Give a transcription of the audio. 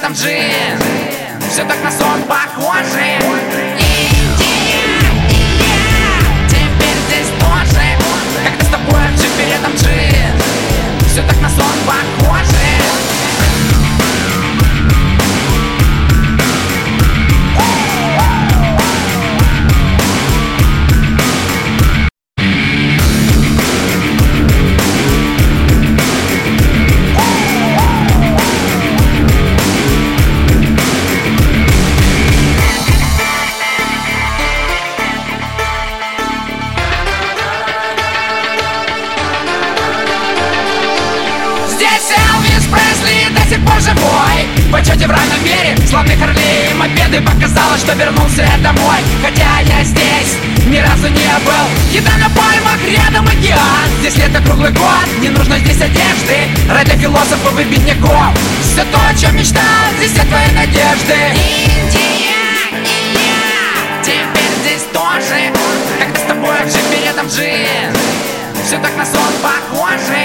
этом джин. Все так на сон похоже. Индия, и я теперь здесь тоже. Когда с тобой в джипе рядом джин. Все так на сон похоже. Элвис Пресли до сих пор живой, в почете в равном мире славных Харли и мопеды. Показало, что вернулся я домой, хотя я здесь ни разу не был. Еда на пальмах, рядом океан. Здесь лето круглый год, не нужно здесь одежды. Рай для философов и бедняков. Все то, о чем мечтал, здесь все твои надежды. Индия, и я теперь здесь тоже. Когда с тобой в джипе рядом джин. Все так на сон похоже.